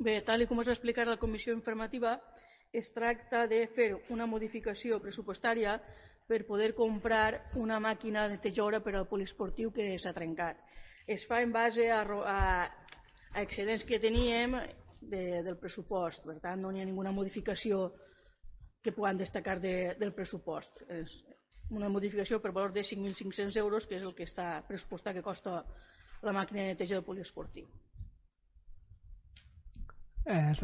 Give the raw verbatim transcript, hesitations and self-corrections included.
Bé, tal com es va explicar a la comissió informativa, es tracta de fer una modificació pressupostària per poder comprar una màquina de netejadora per al poliesportiu que s'ha trencat. Es fa en base a, a, a excedents que teníem de, del pressupost, per tant no hi ha ninguna modificació que puguem destacar de, del pressupost. És una modificació per valor de cinc mil cinc-cents euros, que és el que està pressupostat que costa la màquina de neteja del poliesportiu. Eh,